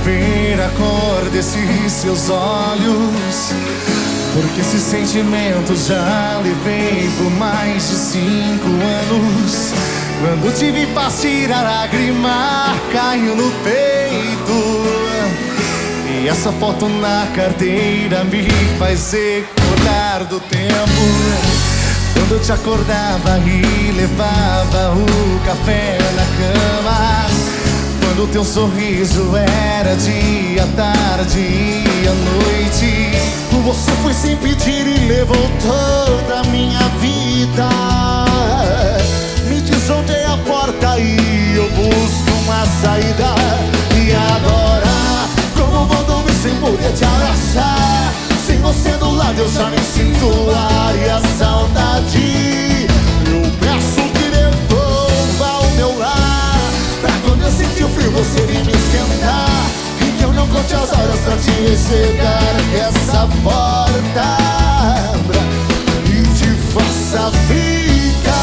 ver a cor desses seus olhos, porque esse sentimento já levei por mais de 5 anos. Quando te vi partir, a lágrima caiu no peito, e essa foto na carteira me faz recordar do tempo quando eu te acordava e levava o café na cama, quando teu sorriso era dia, tarde e à noite. Você foi sem pedir e levou toda a minha vida. Me diz onde é a porta e eu busco uma saída. E agora, como vou dormir sem poder te abraçar? Sem você do lado eu já nem sinto o ar e a saudade. Eu peço que devolva o meu lar, pra quando eu sentir o frio você vir me esquentar, e que eu não conte as horas pra te chegar, que essa porta abra e te faça ficar,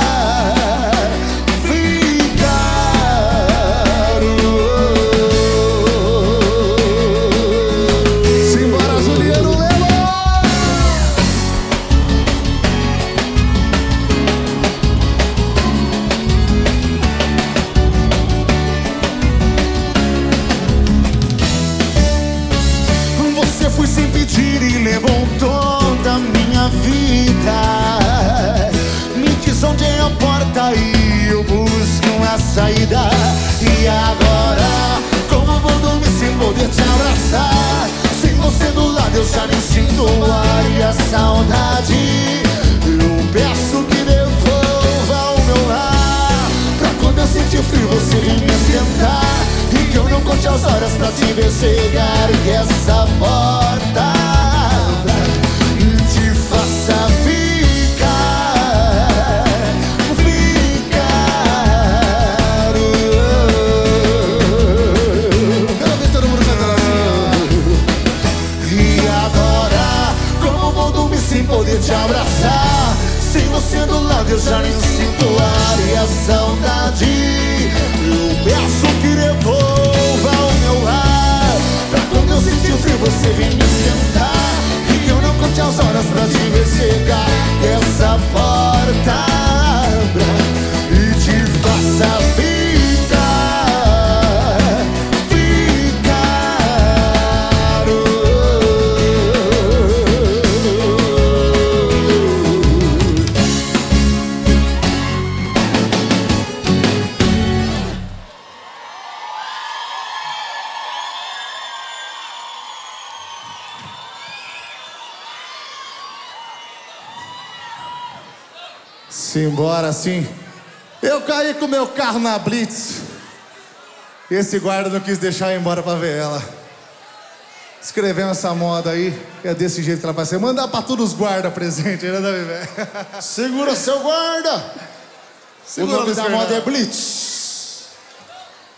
Simbora, Juliano Lemos! Você foi sem pedir e levou toda a minha vida. Me diz onde é a porta e eu busco uma saída. E agora, como vou dormir sem poder te abraçar? Sem você do lado eu já nem sinto o ar e a saudade. Eu peço que devolva o meu lar, pra quando eu sentir frio você vir me esquentar, e que eu não conte as horas pra te ver chegar, e que essa porta abra e te faça ficar, ficar. Quero ver todo mundo cantando assim. E agora, como vou dormir sem poder te abraçar? Sem você do lado eu já nem sinto o ar e a saudade. Eu peço que devolva o meu lar, pra quando eu sentir o frio você vir me esquentar, e que eu não conte as horas pra te ver chegar, que essa porta abra e te faça ficar, ficar. Simbora, sim. Eu caí com meu carro na Blitz. Esse guarda não quis deixar eu ir embora pra ver ela. Escrevemos essa moda aí, é desse jeito que ela vai ser. Mandar pra todos os guardas presentes, né, Davi? Segura seu guarda. O nome da moda é Blitz.